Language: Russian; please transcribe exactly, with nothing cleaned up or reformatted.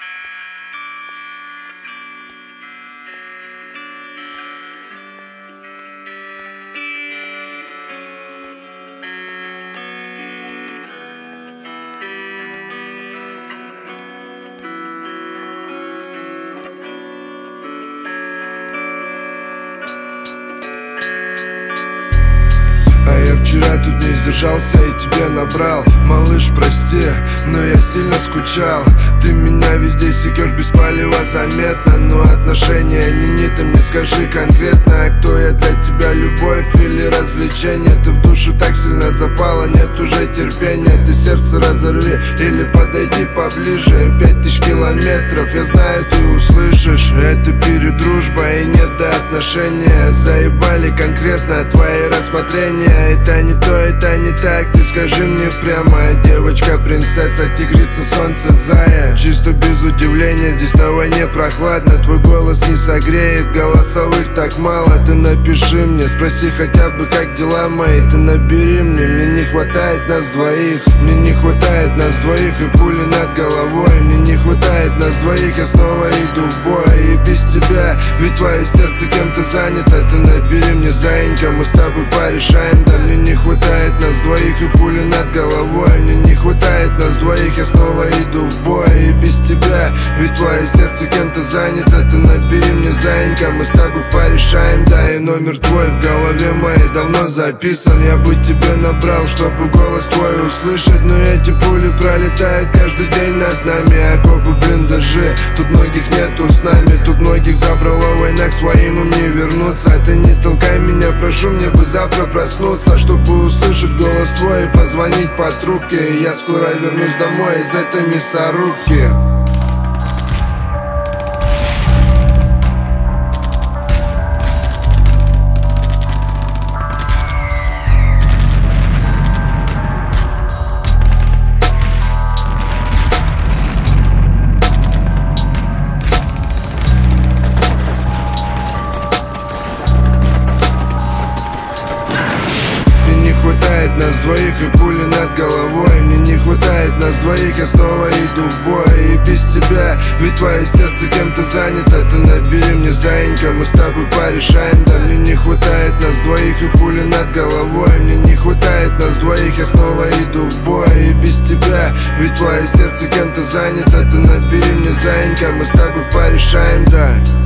Вчера тут не сдержался и тебе набрал. Малыш, прости, но я сильно скучал. Ты меня везде секешь без палева заметно. Но отношения не-не, ты мне скажи конкретно, а кто я для тебя, любовь или развлечение? Ты в душу так сильно запала, нет уже терпения. Ты сердце разорви или подойди поближе. Пять тысяч километров, я знаю, ты услышишь. Это перед дружбой и нет до отношения. Заебали конкретно твои рассмотрения. Это не то, это не так, ты скажи мне прямо. Девочка, принцесса, тигрица, солнце, зая. Чисто без удивления, здесь на войне прохладно. Твой голос не согреет, голосовых так мало. Ты напиши мне, спроси хотя бы, как дела мои. Ты набери мне, мне не хватает нас двоих. Мне не хватает нас двоих и пули над головой. Мне не хватает нас двоих, я снова иду в бой. И без тебя, ведь твое сердце кем-то занято. Ты набери мне, заинька, мы с тобой порешаем. Да мне не хватает нас двоих и пули над головой. Мне не хватает нас двоих, я снова иду в бой. И без тебя, ведь твое сердце кем-то занято. Ты набери мне, заинька, мы с тобой порешаем. Да, и номер твой в голове моей давно записан. Я бы тебе набрал, чтобы голос твой услышать. Но эти пули пролетают каждый день над нами. Окопы, блиндажи, тут многих нету с нами. Тут многих забрала война, к своим им не вернуться. Ты не толкай меня, прошу, мне бы завтра проснуться, чтобы услышать голос твой и позвонить по трубке. Я скоро вернусь домой из этой мясорубки. Нас двоих и пули над головой. Мне не хватает нас двоих, я снова иду в бой. И без тебя, ведь твое сердце кем-то занято. Ты набери мне, заинька, мы с тобой порешаем. Да мне не хватает нас двоих и пули над головой. Мне не хватает нас двоих, я снова иду в бой. И без тебя, ведь твое сердце кем-то занято. Ты набери мне, заинька, мы с тобой порешаем, да.